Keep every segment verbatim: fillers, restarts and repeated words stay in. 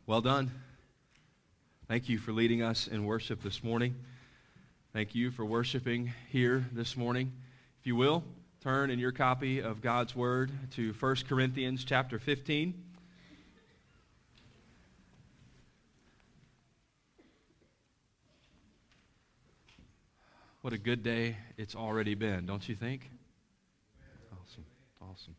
Well done. Thank you for leading us in worship this morning. Thank you for worshiping here this morning. If you will, turn in your copy of God's Word to First Corinthians chapter fifteen. What a good day it's already been, don't you think? Awesome, awesome.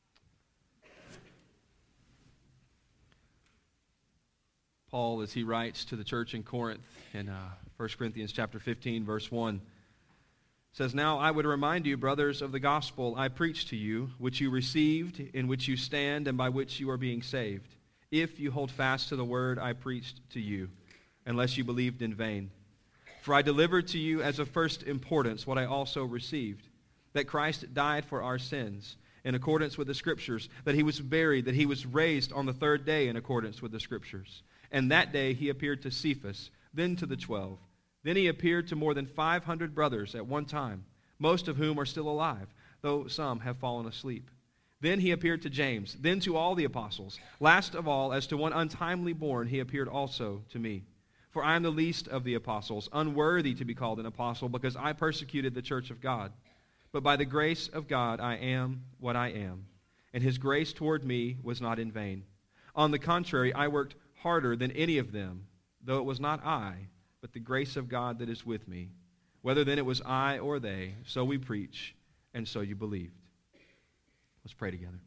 Paul, as he writes to the church in Corinth in uh, First Corinthians chapter fifteen, verse one, says, "Now I would remind you, brothers, of the gospel I preached to you, which you received, in which you stand, and by which you are being saved, if you hold fast to the word I preached to you, unless you believed in vain. For I delivered to you as of first importance what I also received, that Christ died for our sins, in accordance with the Scriptures, that he was buried, that he was raised on the third day in accordance with the Scriptures. And that day he appeared to Cephas, then to the twelve. Then he appeared to more than five hundred brothers at one time, most of whom are still alive, though some have fallen asleep. Then he appeared to James, then to all the apostles. Last of all, as to one untimely born, he appeared also to me. For I am the least of the apostles, unworthy to be called an apostle, because I persecuted the church of God. But by the grace of God I am what I am, and his grace toward me was not in vain. On the contrary, I worked harder than any of them, though it was not I, but the grace of God that is with me. Whether then it was I or they, so we preach, and so you believed." Let's pray together.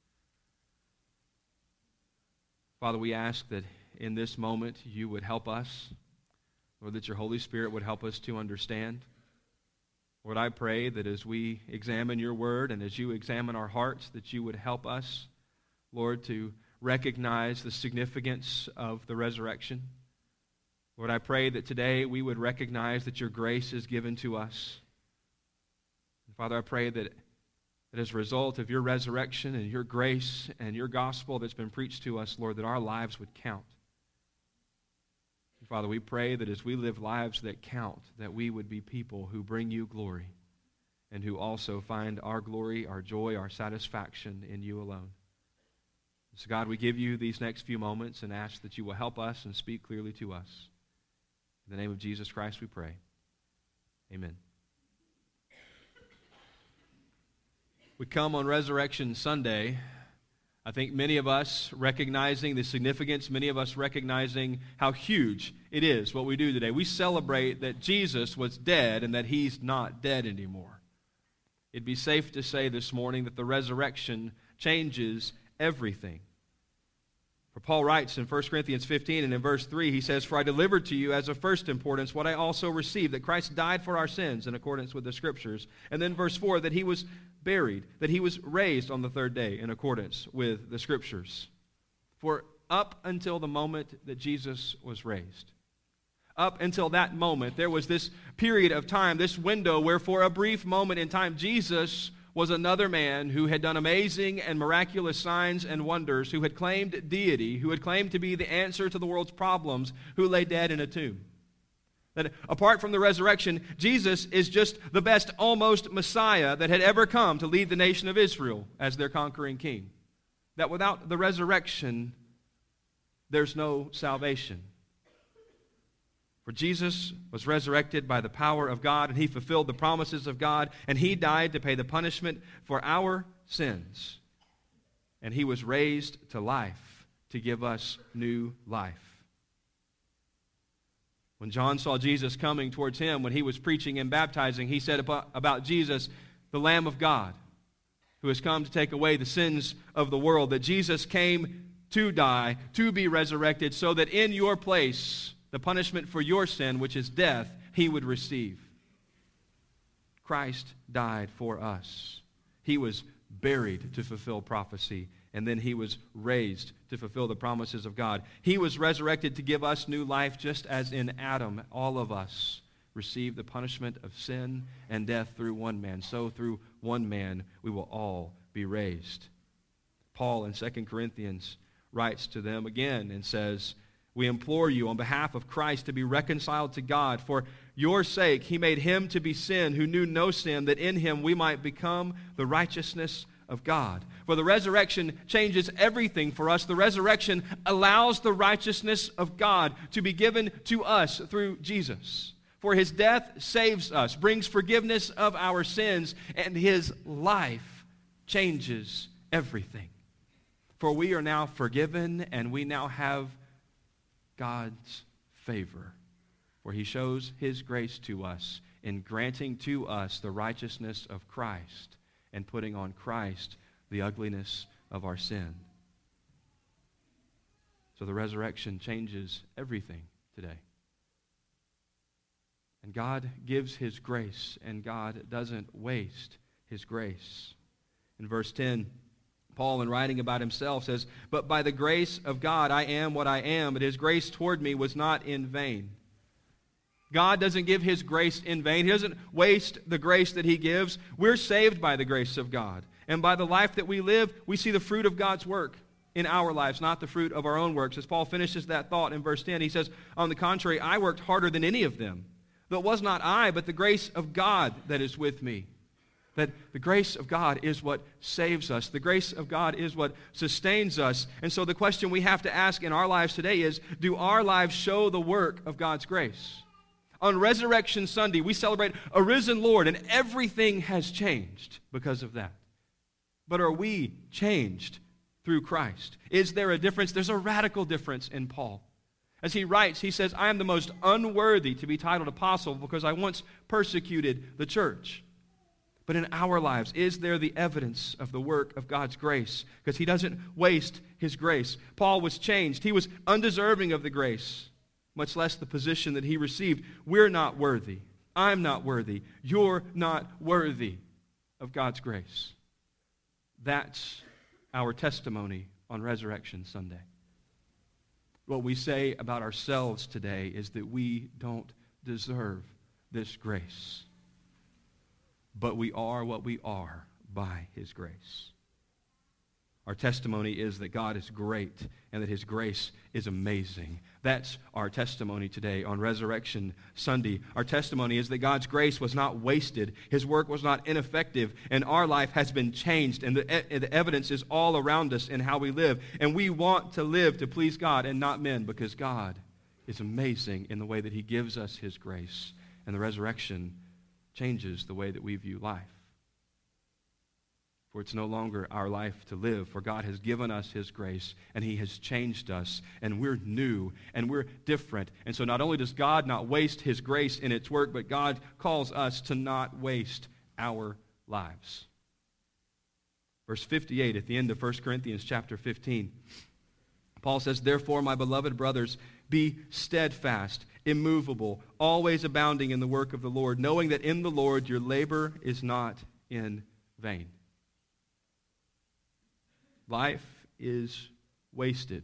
Father, we ask that in this moment you would help us, Lord, that your Holy Spirit would help us to understand. Lord, I pray that as we examine your word and as you examine our hearts, that you would help us, Lord, to recognize the significance of the resurrection. Lord, I pray that today we would recognize that your grace is given to us. And Father, I pray that, that as a result of your resurrection and your grace and your gospel that's been preached to us, Lord, that our lives would count. And Father, we pray that as we live lives that count, that we would be people who bring you glory and who also find our glory, our joy, our satisfaction in you alone. So God, we give you these next few moments and ask that you will help us and speak clearly to us. In the name of Jesus Christ we pray. Amen. We come on Resurrection Sunday, I think many of us recognizing the significance, many of us recognizing how huge it is what we do today. We celebrate that Jesus was dead and that he's not dead anymore. It'd be safe to say this morning that the resurrection changes everything. For Paul writes in First Corinthians fifteen and in verse three, he says, "For I delivered to you as of first importance what I also received, that Christ died for our sins in accordance with the Scriptures." And then verse four, that he was buried, that he was raised on the third day in accordance with the Scriptures. For up until the moment that Jesus was raised, up until that moment, there was this period of time, this window where for a brief moment in time, Jesus was another man who had done amazing and miraculous signs and wonders, who had claimed deity, who had claimed to be the answer to the world's problems, who lay dead in a tomb. That apart from the resurrection, Jesus is just the best almost Messiah that had ever come to lead the nation of Israel as their conquering king. That without the resurrection, there's no salvation. For Jesus was resurrected by the power of God, and he fulfilled the promises of God, and he died to pay the punishment for our sins. And he was raised to life to give us new life. When John saw Jesus coming towards him, when he was preaching and baptizing, he said about, about Jesus, the Lamb of God, who has come to take away the sins of the world, that Jesus came to die, to be resurrected, so that in your place, the punishment for your sin, which is death, he would receive. Christ died for us. He was buried to fulfill prophecy, and then he was raised to fulfill the promises of God. He was resurrected to give us new life, just as in Adam, all of us received the punishment of sin and death through one man. So through one man, we will all be raised. Paul in Second Corinthians writes to them again and says, "We implore you on behalf of Christ to be reconciled to God. For your sake he made him to be sin who knew no sin, that in him we might become the righteousness of God. For the resurrection changes everything for us. The resurrection allows the righteousness of God to be given to us through Jesus. For his death saves us, brings forgiveness of our sins, and his life changes everything. For we are now forgiven, and we now have God's favor. For he shows his grace to us in granting to us the righteousness of Christ and putting on Christ the ugliness of our sin. So the resurrection changes everything today. And God gives his grace, and God doesn't waste his grace. In verse ten, Paul, in writing about himself, says, "But by the grace of God I am what I am, but his grace toward me was not in vain." God doesn't give his grace in vain. He doesn't waste the grace that he gives. We're saved by the grace of God. And by the life that we live, we see the fruit of God's work in our lives, not the fruit of our own works. As Paul finishes that thought in verse ten, he says, "On the contrary, I worked harder than any of them. Though it was not I, but the grace of God that is with me." That the grace of God is what saves us. The grace of God is what sustains us. And so the question we have to ask in our lives today is, do our lives show the work of God's grace? On Resurrection Sunday, we celebrate a risen Lord, and everything has changed because of that. But are we changed through Christ? Is there a difference? There's a radical difference in Paul. As he writes, he says, "I am the most unworthy to be titled apostle because I once persecuted the church." But in our lives, is there the evidence of the work of God's grace? Because he doesn't waste his grace. Paul was changed. He was undeserving of the grace, much less the position that he received. We're not worthy. I'm not worthy. You're not worthy of God's grace. That's our testimony on Resurrection Sunday. What we say about ourselves today is that we don't deserve this grace. But we are what we are by his grace. Our testimony is that God is great and that his grace is amazing. That's our testimony today on Resurrection Sunday. Our testimony is that God's grace was not wasted. His work was not ineffective, and our life has been changed, and the, e- the evidence is all around us in how we live. And we want to live to please God and not men, because God is amazing in the way that he gives us his grace. And the resurrection changes the way that we view life. For it's no longer our life to live, for God has given us his grace, and he has changed us, and we're new, and we're different. And so not only does God not waste his grace in its work, but God calls us to not waste our lives. Verse fifty-eight at the end of First Corinthians chapter fifteen, Paul says, "Therefore, my beloved brothers, be steadfast, immovable, always abounding in the work of the Lord, knowing that in the Lord your labor is not in vain." Life is wasted.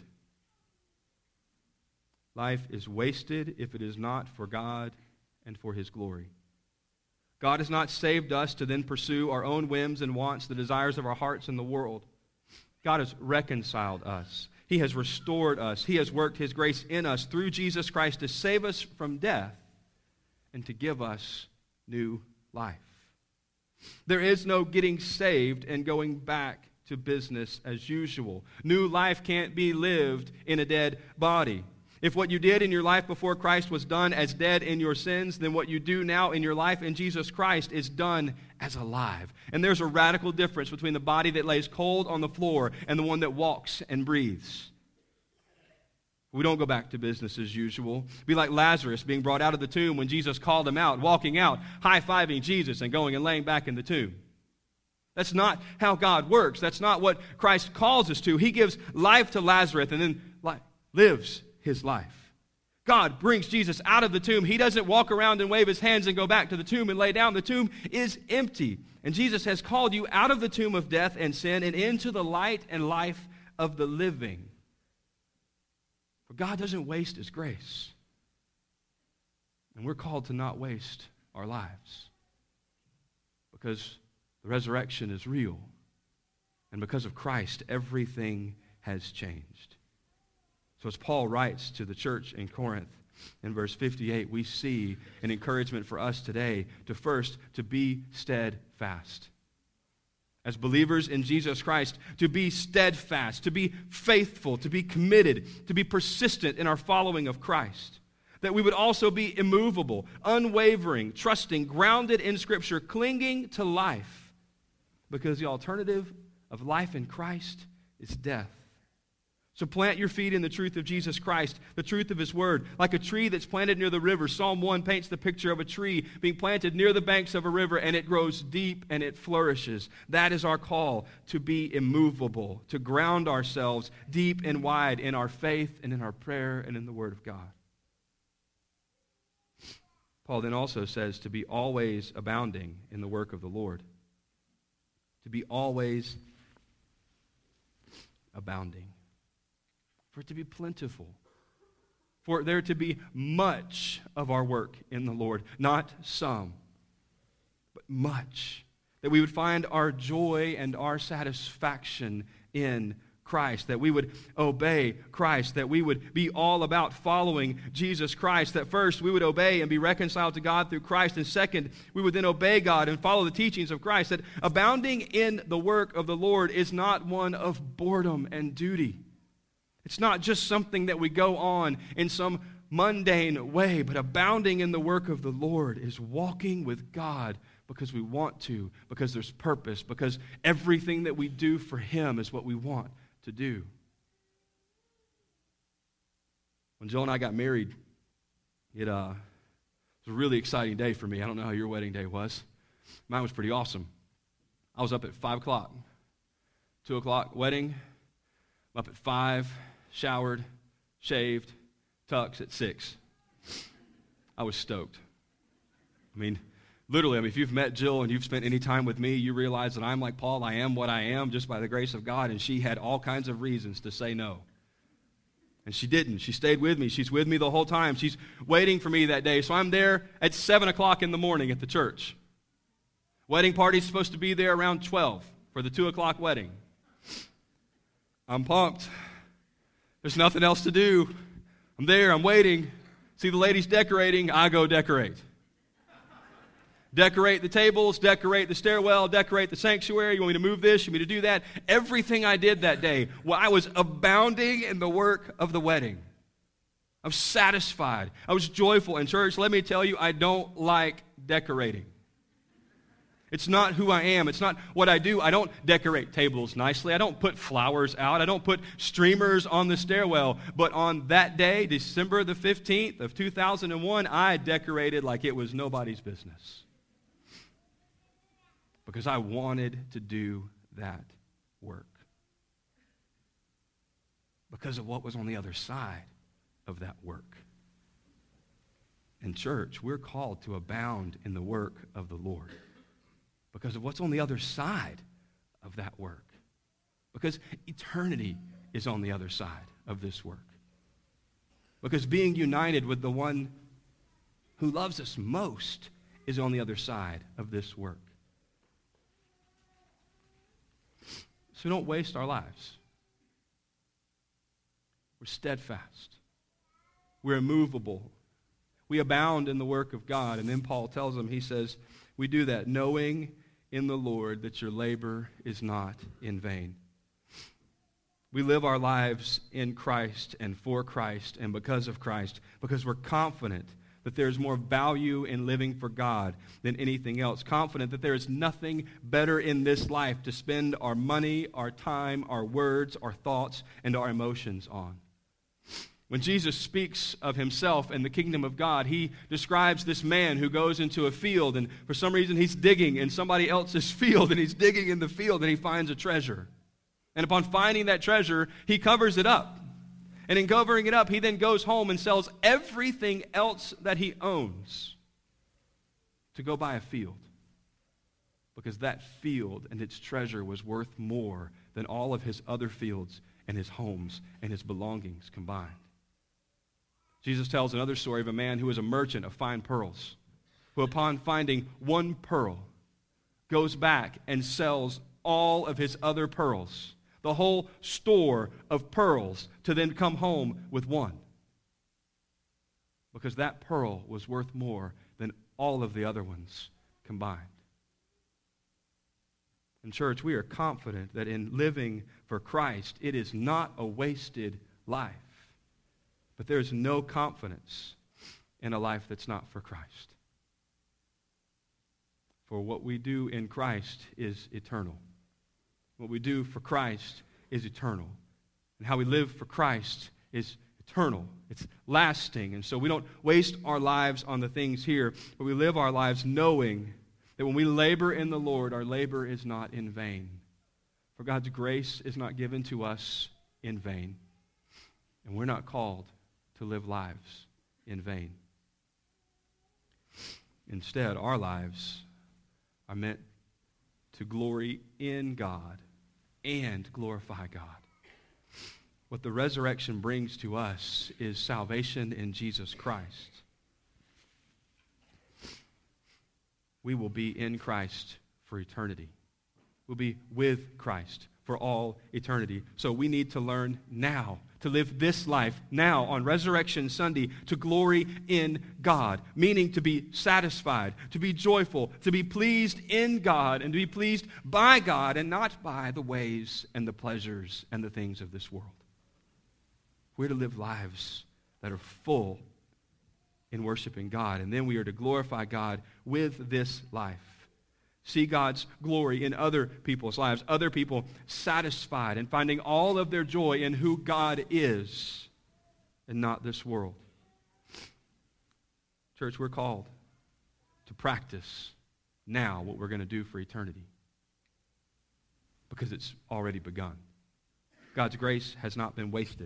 Life is wasted if it is not for God and for his glory. God has not saved us to then pursue our own whims and wants, the desires of our hearts and the world. God has reconciled us. He has restored us. He has worked his grace in us through Jesus Christ to save us from death and to give us new life. There is no getting saved and going back to business as usual. New life can't be lived in a dead body. If what you did in your life before Christ was done as dead in your sins, then what you do now in your life in Jesus Christ is done as alive. And there's a radical difference between the body that lays cold on the floor and the one that walks and breathes. We don't go back to business as usual. Be like Lazarus being brought out of the tomb when Jesus called him out, walking out, high-fiving Jesus and going and laying back in the tomb. That's not how God works. That's not what Christ calls us to. He gives life to Lazarus and then li- lives his life. God brings Jesus out of the tomb. He doesn't walk around and wave his hands and go back to the tomb and lay down. The tomb is empty. And Jesus has called you out of the tomb of death and sin and into the light and life of the living. For God doesn't waste his grace. And we're called to not waste our lives. Because the resurrection is real. And because of Christ, everything has changed. So as Paul writes to the church in Corinth, in verse fifty-eight, we see an encouragement for us today to first, to be steadfast. as believers in Jesus Christ, to be steadfast, to be faithful, to be committed, to be persistent in our following of Christ. That we would also be immovable, unwavering, trusting, grounded in Scripture, clinging to life. Because the alternative of life in Christ is death. So plant your feet in the truth of Jesus Christ, the truth of His Word. Like a tree that's planted near the river. Psalm one paints the picture of a tree being planted near the banks of a river, and it grows deep and it flourishes. That is our call, to be immovable, to ground ourselves deep and wide in our faith and in our prayer and in the Word of God. Paul then also says to be always abounding in the work of the Lord. To be always abounding. For it to be plentiful. For there to be much of our work in the Lord. Not some, but much. That we would find our joy and our satisfaction in Christ, that we would obey Christ, that we would be all about following Jesus Christ, that first we would obey and be reconciled to God through Christ, and second, we would then obey God and follow the teachings of Christ, that abounding in the work of the Lord is not one of boredom and duty. It's not just something that we go on in some mundane way, but abounding in the work of the Lord is walking with God because we want to, because there's purpose, because everything that we do for Him is what we want to do. When Jill and I got married, it uh, was a really exciting day for me. I don't know how your wedding day was. Mine was pretty awesome. I was up at five o'clock. two o'clock wedding. I'm up at five, showered, shaved, tux at six. I was stoked. I mean, literally, I mean, if you've met Jill and you've spent any time with me, you realize that I'm like Paul. I am what I am just by the grace of God, and she had all kinds of reasons to say no. And she didn't. She stayed with me. She's with me the whole time. She's waiting for me that day. So I'm there at seven o'clock in the morning at the church. Wedding party's supposed to be there around twelve for the two o'clock wedding. I'm pumped. There's nothing else to do. I'm there. I'm waiting. See the ladies decorating. I go decorate. Decorate the tables, decorate the stairwell, decorate the sanctuary. You want me to move this? You want me to do that? Everything I did that day, well, I was abounding in the work of the wedding. I was satisfied. I was joyful. And church, let me tell you, I don't like decorating. It's not who I am. It's not what I do. I don't decorate tables nicely. I don't put flowers out. I don't put streamers on the stairwell. But on that day, December the fifteenth of two thousand one, I decorated like it was nobody's business. Because I wanted to do that work. Because of what was on the other side of that work. In church, we're called to abound in the work of the Lord. Because of what's on the other side of that work. Because eternity is on the other side of this work. Because being united with the one who loves us most is on the other side of this work. So don't waste our lives. We're steadfast. We're immovable. We abound in the work of God. And then Paul tells them, he says, we do that knowing in the Lord that your labor is not in vain. We live our lives in Christ and for Christ and because of Christ, because we're confident that there's more value in living for God than anything else. Confident that there is nothing better in this life to spend our money, our time, our words, our thoughts, and our emotions on. When Jesus speaks of himself and the kingdom of God, he describes this man who goes into a field, and for some reason he's digging in somebody else's field, and he's digging in the field, and he finds a treasure. And upon finding that treasure, he covers it up. And in covering it up, he then goes home and sells everything else that he owns to go buy a field. Because that field and its treasure was worth more than all of his other fields and his homes and his belongings combined. Jesus tells another story of a man who was a merchant of fine pearls, who upon finding one pearl goes back and sells all of his other pearls, the whole store of pearls, to then come home with one. Because that pearl was worth more than all of the other ones combined. And church, we are confident that in living for Christ, it is not a wasted life. But there is no confidence in a life that's not for Christ. For what we do in Christ is eternal. What we do for Christ is eternal. And how we live for Christ is eternal. It's lasting. And so we don't waste our lives on the things here, but we live our lives knowing that when we labor in the Lord, our labor is not in vain. For God's grace is not given to us in vain. And we're not called to live lives in vain. Instead, our lives are meant to glory in God and glorify God. What the resurrection brings to us is salvation in Jesus Christ. We will be in Christ for eternity. We'll be with Christ for all eternity. So we need to learn now to live this life now on Resurrection Sunday to glory in God, meaning to be satisfied, to be joyful, to be pleased in God, and to be pleased by God and not by the ways and the pleasures and the things of this world. We're to live lives that are full in worshiping God, and then we are to glorify God with this life. See God's glory in other people's lives, other people satisfied and finding all of their joy in who God is and not this world. Church, we're called to practice now what we're going to do for eternity because it's already begun. God's grace has not been wasted.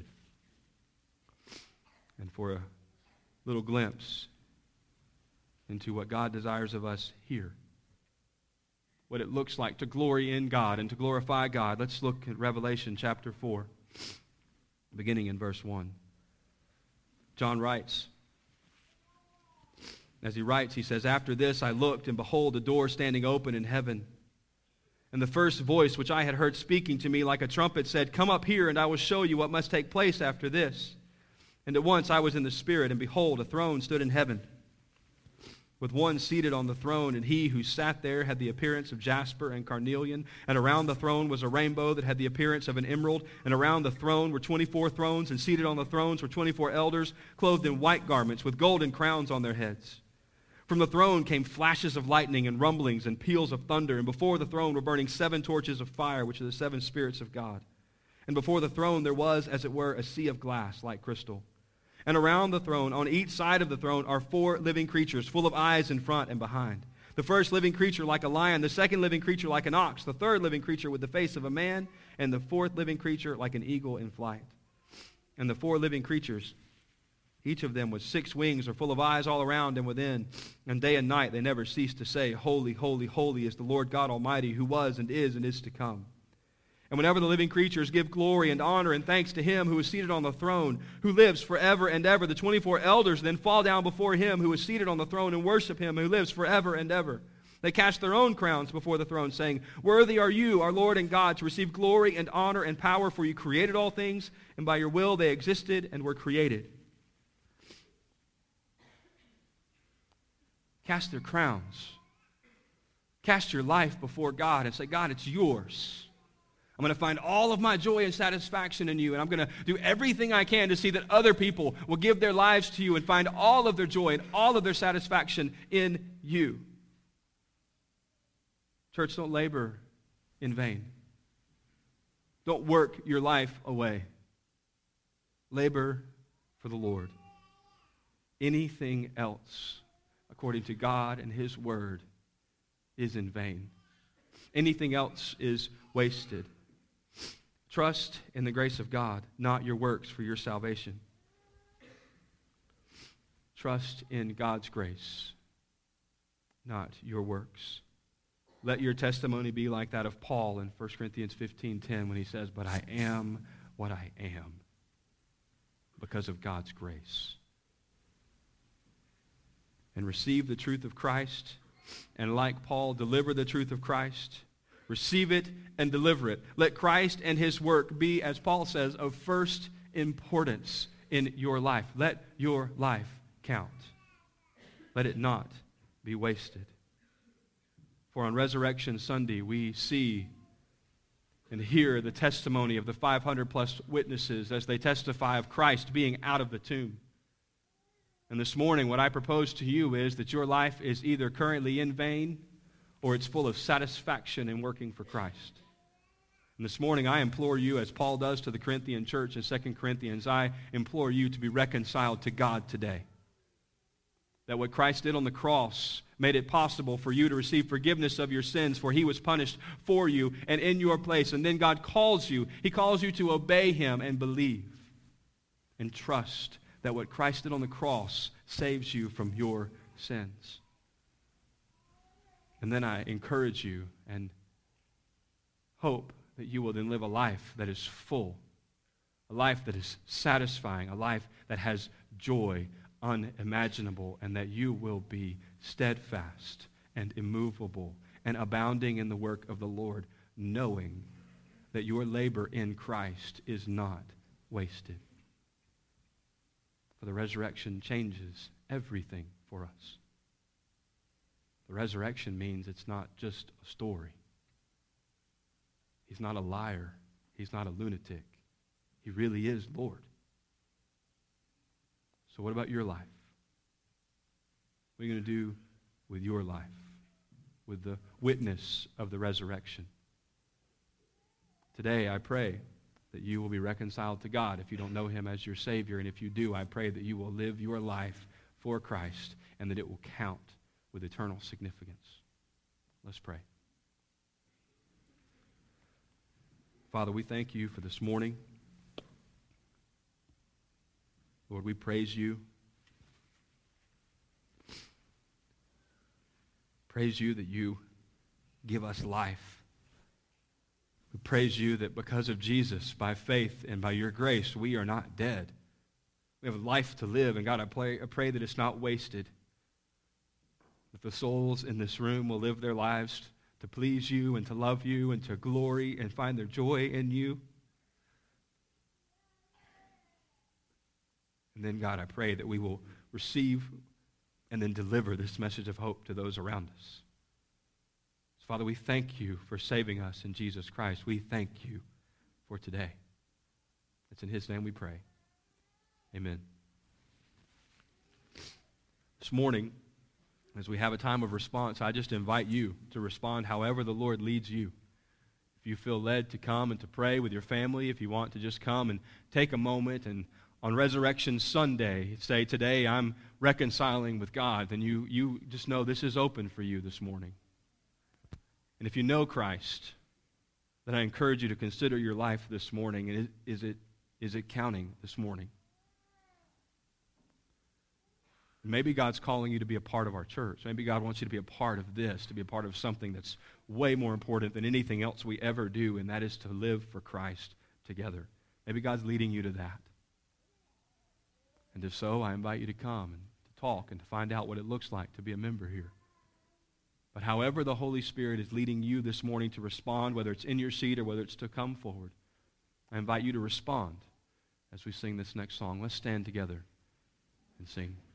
And for a little glimpse into what God desires of us here, what it looks like to glory in God and to glorify God, let's look at Revelation chapter four, beginning in verse one. John writes, as he writes, he says, "After this I looked, and behold, a door standing open in heaven. And the first voice which I had heard speaking to me like a trumpet said, 'Come up here, and I will show you what must take place after this.' And at once I was in the Spirit, and behold, a throne stood in heaven, with one seated on the throne, and he who sat there had the appearance of jasper and carnelian, and around the throne was a rainbow that had the appearance of an emerald, and around the throne were twenty-four thrones, and seated on the thrones were twenty-four elders, clothed in white garments, with golden crowns on their heads. From the throne came flashes of lightning and rumblings and peals of thunder, and before the throne were burning seven torches of fire, which are the seven spirits of God. And before the throne there was, as it were, a sea of glass like crystal. And around the throne, on each side of the throne, are four living creatures, full of eyes in front and behind. The first living creature like a lion, the second living creature like an ox, the third living creature with the face of a man, and the fourth living creature like an eagle in flight. And the four living creatures, each of them with six wings, are full of eyes all around and within. And day and night they never cease to say, 'Holy, holy, holy is the Lord God Almighty, who was and is and is to come.' And whenever the living creatures give glory and honor and thanks to him who is seated on the throne, who lives forever and ever, the twenty-four elders then fall down before him who is seated on the throne and worship him who lives forever and ever. They cast their own crowns before the throne, saying, 'Worthy are you, our Lord and God, to receive glory and honor and power, for you created all things, and by your will they existed and were created.'" Cast their crowns. Cast your life before God and say, "God, it's yours. I'm going to find all of my joy and satisfaction in you, and I'm going to do everything I can to see that other people will give their lives to you and find all of their joy and all of their satisfaction in you." Church, don't labor in vain. Don't work your life away. Labor for the Lord. Anything else, according to God and his word, is in vain. Anything else is wasted. Trust in the grace of God, not your works for your salvation. Trust in God's grace, not your works. Let your testimony be like that of Paul in First Corinthians fifteen ten when he says, "But I am what I am because of God's grace." And receive the truth of Christ, and like Paul, deliver the truth of Christ. Receive it and deliver it. Let Christ and his work be, as Paul says, of first importance in your life. Let your life count. Let it not be wasted. For on Resurrection Sunday, we see and hear the testimony of the five hundred plus witnesses as they testify of Christ being out of the tomb. And this morning, what I propose to you is that your life is either currently in vain or it's full of satisfaction in working for Christ. And this morning, I implore you, as Paul does to the Corinthian church in Second Corinthians, I implore you to be reconciled to God today. That what Christ did on the cross made it possible for you to receive forgiveness of your sins, for he was punished for you and in your place. And then God calls you. He calls you to obey him and believe and trust that what Christ did on the cross saves you from your sins. And then I encourage you and hope that you will then live a life that is full, a life that is satisfying, a life that has joy unimaginable, and that you will be steadfast and immovable and abounding in the work of the Lord, knowing that your labor in Christ is not wasted. For the resurrection changes everything for us. The resurrection means it's not just a story. He's not a liar. He's not a lunatic. He really is Lord. So what about your life? What are you going to do with your life, with the witness of the resurrection? Today, I pray that you will be reconciled to God if you don't know him as your Savior. And if you do, I pray that you will live your life for Christ and that it will count with eternal significance. Let's pray. Father, we thank you for this morning. Lord, we praise you. Praise you that you give us life. We praise you that because of Jesus, by faith and by your grace, we are not dead. We have a life to live, and God, I pray, I pray that it's not wasted. That the souls in this room will live their lives to please you and to love you and to glory and find their joy in you. And then, God, I pray that we will receive and then deliver this message of hope to those around us. So, Father, we thank you for saving us in Jesus Christ. We thank you for today. It's in his name we pray. Amen. This morning, as we have a time of response, I just invite you to respond however the Lord leads you. If you feel led to come and to pray with your family, if you want to just come and take a moment and on Resurrection Sunday, say, today I'm reconciling with God, then you, you just know this is open for you this morning. And if you know Christ, then I encourage you to consider your life this morning. And is it, is it counting this morning? Maybe God's calling you to be a part of our church. Maybe God wants you to be a part of this, to be a part of something that's way more important than anything else we ever do, and that is to live for Christ together. Maybe God's leading you to that. And if so, I invite you to come and to talk and to find out what it looks like to be a member here. But however the Holy Spirit is leading you this morning to respond, whether it's in your seat or whether it's to come forward, I invite you to respond as we sing this next song. Let's stand together and sing.